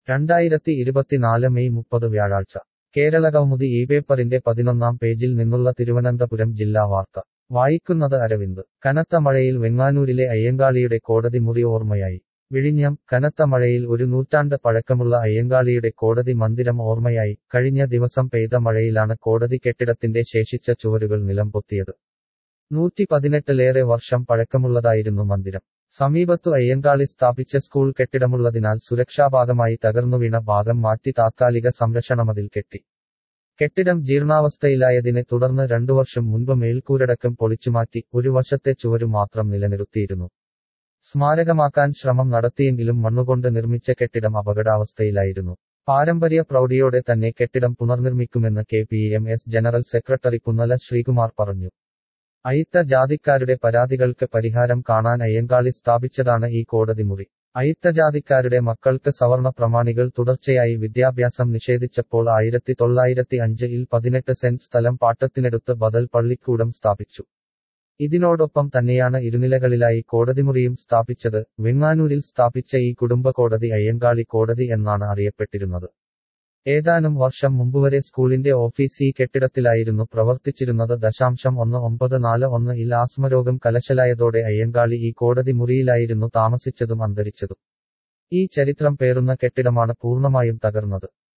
2024 May 30 വ്യാഴാഴ്ച കേരളകൗമുദി ഈ പേപ്പറിന്റെ 11-ാം പേജിൽ നിന്നുള്ള തിരുവനന്തപുരം ജില്ലാ വാർത്ത വായിക്കുന്നത് അരവിന്ദ്. കനത്ത മഴയിൽ വെങ്ങാനൂരിലെ അയ്യങ്കാളിയുടെ കോടതി മുറി ഓർമ്മയായി. വിഴിഞ്ഞം. കനത്ത മഴയിൽ ഒരു നൂറ്റാണ്ട് പഴക്കമുള്ള അയ്യങ്കാളിയുടെ കോടതി മന്ദിരം ഓർമ്മയായി. കഴിഞ്ഞ ദിവസം പെയ്ത മഴയിലാണ് കോടതി കെട്ടിടത്തിന്റെ ശേഷിച്ച ചുവരുകൾ നിലംപൊത്തിയത്. 118ലേറെ വർഷം പഴക്കമുള്ളതായിരുന്നു മന്ദിരം. സമീപത്തു അയ്യങ്കാളി സ്ഥാപിച്ച സ്കൂൾ കെട്ടിടമുള്ളതിനാൽ സുരക്ഷാഭാഗമായി തകർന്നുവീണ ഭാഗം മാറ്റി താത്കാലിക സംരക്ഷണമതിൽ കെട്ടി. കെട്ടിടം ജീർണാവസ്ഥയിലായതിനെ തുടർന്ന് 2 വർഷം മുൻപ് മേൽക്കൂരടക്കം പൊളിച്ചുമാറ്റി ഒരു വശത്തെ ചുവരു മാത്രം നിലനിർത്തിയിരുന്നു. സ്മാരകമാക്കാൻ ശ്രമം നടത്തിയെങ്കിലും മണ്ണുകൊണ്ട് നിർമ്മിച്ച കെട്ടിടം അപകടാവസ്ഥയിലായിരുന്നു. പാരമ്പര്യ പ്രൗഢിയോടെ തന്നെ കെട്ടിടം പുനർനിർമ്മിക്കുമെന്ന് KPMS general secretary Punnala Sreekumar പറഞ്ഞു. അയിത്ത ജാതിക്കാരുടെ പരാതികൾക്ക് പരിഹാരം കാണാൻ അയ്യങ്കാളി സ്ഥാപിച്ചതാണ് ഈ കോടതി മുറി. അയിത്ത ജാതിക്കാരുടെ മക്കൾക്ക് സവർണ പ്രമാണികൾ തുടർച്ചയായി വിദ്യാഭ്യാസം നിഷേധിച്ചപ്പോൾ 1905-ൽ 18 സെന്റ് സ്ഥലം പാട്ടത്തിനെടുത്ത് ബദൽ പള്ളിക്കൂടം സ്ഥാപിച്ചു. ഇതിനോടൊപ്പം തന്നെയാണ് ഇരുനിലകളിലായി കോടതിമുറിയും സ്ഥാപിച്ചത്. വെങ്ങാനൂരിൽ സ്ഥാപിച്ച ഈ കുടുംബ കോടതി അയ്യങ്കാളി കോടതി എന്നാണ് അറിയപ്പെട്ടിരുന്നത്. ഏതാനും വർഷം മുമ്പുവരെ സ്കൂളിന്റെ ഓഫീസ് ഈ കെട്ടിടത്തിലായിരുന്നു പ്രവർത്തിച്ചിരുന്നത്. 1941-ൽ ആസ്മരോഗം കലശലായതോടെ അയ്യങ്കാളി ഈ കോടതി മുറിയിലായിരുന്നു താമസിച്ചതും അന്തരിച്ചതും. ഈ ചരിത്രം പേറുന്ന കെട്ടിടമാണ് പൂർണ്ണമായും തകർന്നത്.